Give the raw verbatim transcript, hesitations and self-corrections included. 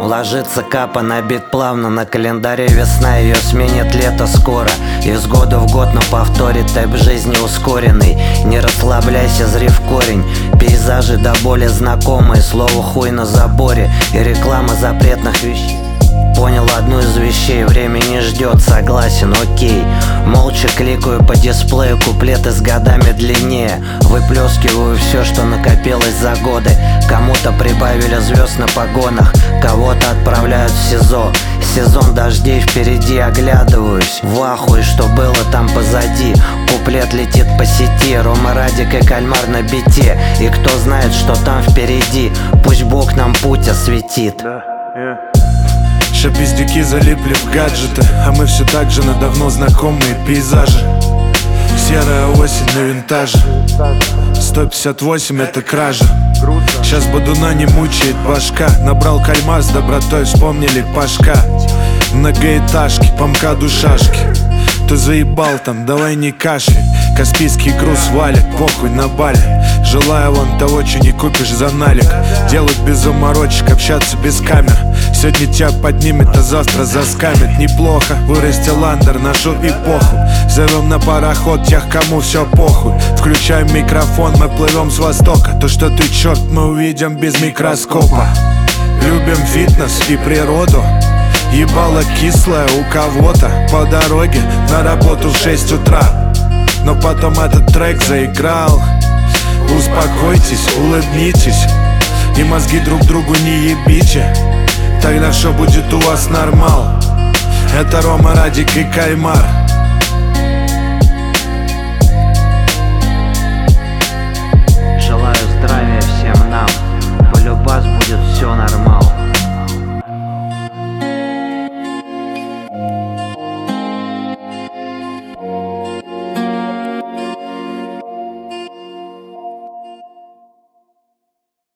Ложится капа на бит плавно, на календаре весна, ее сменит лето скоро. Из года в год, но повторит темп жизни ускоренный. Не расслабляйся, зри в корень. Пейзажи до боли знакомые, слово хуй на заборе и реклама запретных вещей. Понял одну из вещей, время не ждет, согласен, окей. Молча кликаю по дисплею, куплеты с годами длиннее. Выплескиваю все, что накопилось за годы. Кому-то прибавили звезд на погонах, кого-то отправляют в СИЗО. Сезон дождей впереди, оглядываюсь в ахуе, что было там позади. Куплет летит по сети, Рома Радик и Кальмар на бите. И кто знает, что там впереди, пусть Бог нам путь осветит. Шапиздюки залипли в гаджеты, а мы все так же на давно знакомые пейзажи. Серая осень на винтаже, сто пятьдесят восемь это кража. Сейчас Бодуна не мучает башка. Набрал Кальмар с добротой, вспомнили Пашка. Многоэтажки, по МКАДу шашки. Ты заебал там, давай не кашляй. Каспийский груз валит, похуй на бале. Желаю вон того, что не купишь за налик. Делать без заморочек, общаться без камер. Сегодня тебя поднимет, а завтра заскамит. Неплохо, вырастил андер, нашу эпоху. Зовем на пароход тех, кому все похуй. Включаем микрофон, мы плывем с востока. То, что ты черт, мы увидим без микроскопа. Любим фитнес и природу. Ебало кислое у кого-то по дороге на работу в шесть утра. Но потом этот трек заиграл. Успокойтесь, улыбнитесь и мозги друг другу не ебите. Тогда все будет у вас нормал. Это Рома Радик и Кальмар.